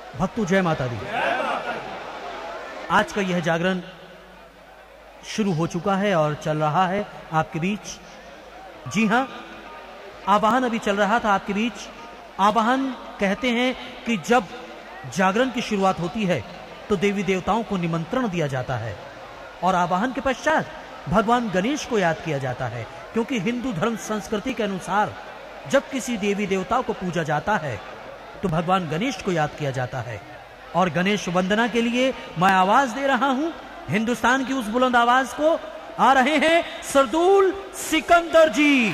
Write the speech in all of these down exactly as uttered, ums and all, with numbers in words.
भक्तों जय माता दी। आज का यह जागरण शुरू हो चुका है और चल रहा है आपके बीच। जी हां, आवाहन अभी चल रहा था आपके बीच। आवाहन कहते हैं कि जब जागरण की शुरुआत होती है तो देवी देवताओं को निमंत्रण दिया जाता है और आवाहन के पश्चात भगवान गणेश को याद किया जाता है, क्योंकि हिंदू धर्म संस्कृति के अनुसार जब किसी देवी देवता को पूजा जाता है तो भगवान गणेश को याद किया जाता है। और गणेश वंदना के लिए मैं आवाज दे रहा हूं, हिंदुस्तान की उस बुलंद आवाज को। आ रहे हैं सरदूल सिकंदर जी।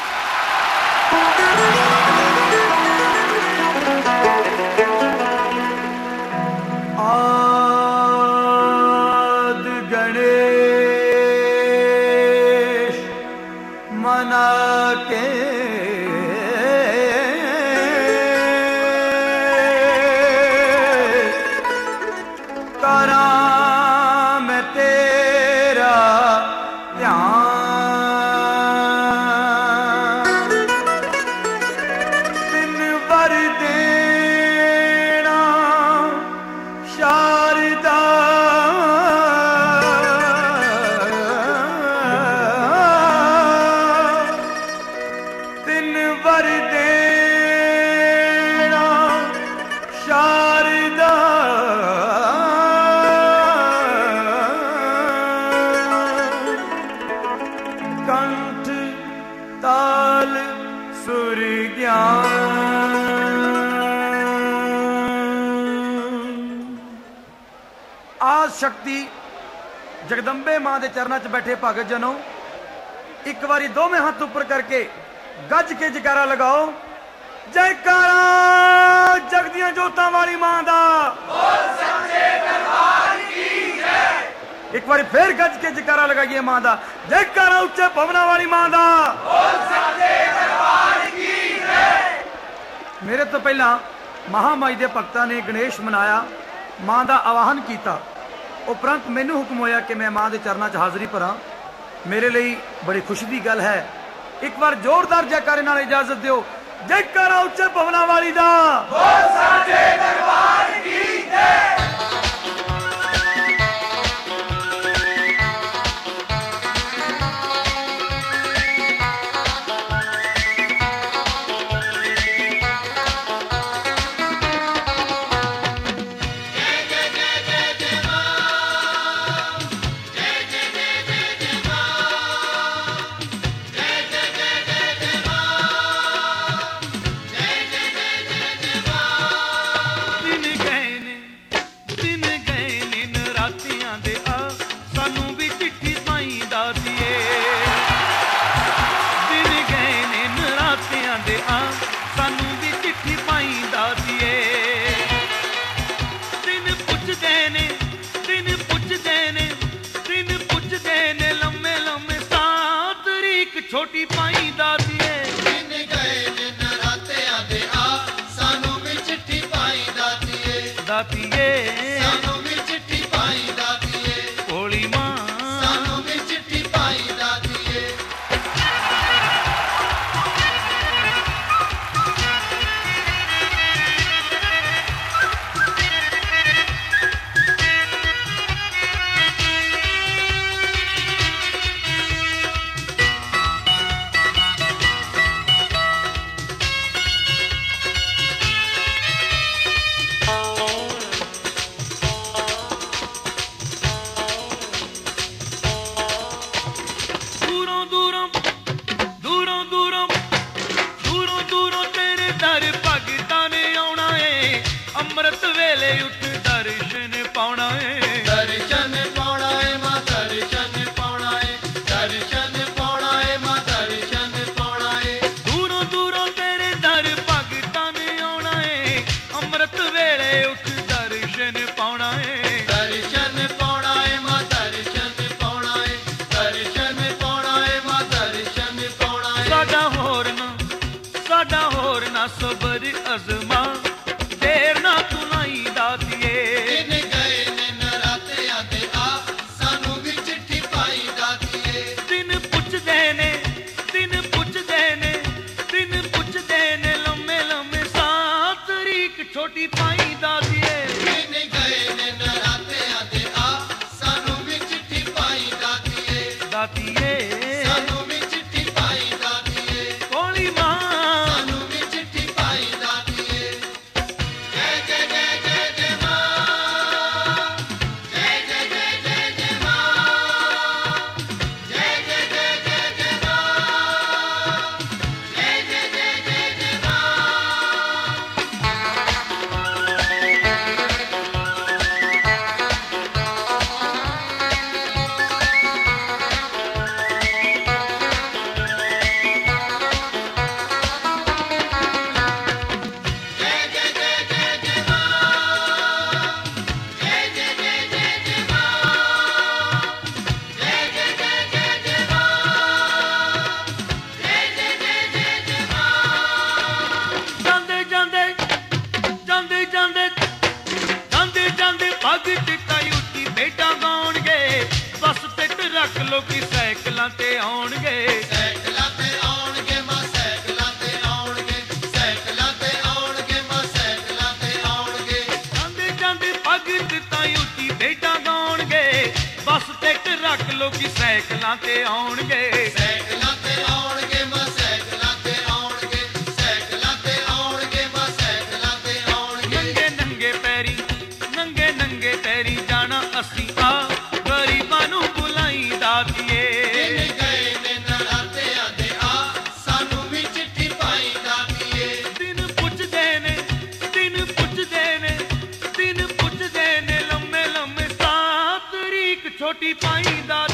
आद गणेश मना के शक्ति जगदम्बे मां के चरणों च बैठे भगत जनों, एक बारी दोवें हाथ ऊपर करके गज के जयकारा लगाओ। जयकारा जगदियां जोतां वाली मां दा, बोल सच्चे दरबार की जय। एक बारी फिर गज के जयकारा लगाइए मां दा। जयकारा उच्चे भवना वाली मां दा, बोल सच्चे दरबार की जय। मेरे तो पहला महामाई दे भक्तां ने गणेश मनाया, मां दा आवाहन किया, उपरंत मैनू हुक्म होया कि मैं मां के चरणों च हाज़री भरा। मेरे लिए बड़ी खुशी की गल है। एक बार जोरदार जयकारे नाल इजाजत दिओ। जयकारा उच्चे भवना वाली दा, बोल सच्चे दरबार की जय। छोटी पाई दादिए दिन गए दिन राते आदे आ सानू भी चिट्ठी पाई दादिए दादिए सानू भी चिट्ठी पाई दादिए भोली मां सानू भी चिट्ठी पाई दादिए। अमृत वेले उठ दर्शन पाउणा है, दर्शन पाउणा है मां, दर्शन पाउणा है, दर्शन पाउणा है मां, दर्शन पाउणा है। दूरों दूरों तेरे दर भगतां ने आउणा है, अमृत वेले उठ दर्शन पाउणा है, दर्शन पाउणा है मां, दर्शन पाउणा है, दर्शन पाउणा है मां, दर्शन पाउणा है। साडा होर ना साडा होर ना सबर अज़मा देर ना तू नहीं दादिए दिन गए दिन राते आते आ सानू भी चिट्ठी पाई दादिए। दिन पुछ देने दिन पुछ देने दिन पुछ देने लम्मे लम्मे सात तरीक छोटी पाई दादिए। ਭਗਤ ਤਾਈ ਉੱਚੀ ਬੇਟਾ ਗਾਉਣਗੇ ਬਸ ਟਿੱਟ ਰੱਖ ਲੋ ਕਿ ਸਾਈਕਲਾਂ ਤੇ ਆਉਣਗੇ ਸਾਈਕਲਾਂ ਤੇ ਆਉਣਗੇ ਮਾਂ ਸਾਈਕਲਾਂ ਤੇ ਆਉਣਗੇ ਸਾਈਕਲਾਂ ਤੇ ਆਉਣਗੇ ਮਾਂ ਸਾਈਕਲਾਂ ਤੇ ਆਉਣਗੇ ਜਾਂਦੇ ਜਾਂਦੇ ਭਗਤ ਤਾਈ ਉੱਚੀ ਬੇਟਾ ਗਾਉਣਗੇ ਬਸ ਟਿੱਟ ਰੱਖ ਲੋ ਕਿ ਸਾਈਕਲਾਂ ਤੇ ਆਉਣਗੇ ਸਾਈਕਲਾਂ ਤੇ ਆਉਣਗੇ ਮਾਂ ਸਾਈਕਲਾਂ ਤੇ ਆਉਣਗੇ ਸਾਈਕਲਾਂ ਤੇ ਆਉਣਗੇ ਮਾਂ ਸਾਈਕਲਾਂ ਤੇ ਆਉਣਗੇ ਨੰਗੇ ਨੰਗੇ ਪੈਰੀ ਨੰਗੇ ਨੰਗੇ ਪੈਰੀ ਜਾਣਾ ਅਸੀਂ ਆ ਗਰੀਬਾਂ ਨੂੰ ਬੁਲਾਈ ਦਾਤੀਏ ਦਿਨ ਗਏ ਨੇ ਨਰਾਤਿਆਂ ਦੇ ਆ ਸਾਨੂੰ ਵੀ ਚਿੱਠੀ ਪਾਈ ਦਾਤੀਏ ਦਿਨ ਪੁੱਛਦੇ ਨੇ ਦਿਨ ਪੁੱਛਦੇ ਨੇ ਦਿਨ ਪੁੱਛਦੇ ਨੇ ਲੰਮੇ ਲੰਮੇ ਸਾਤ ਤਰੀਕ ਛੋਟੀ ਪਾਈ ਦਾ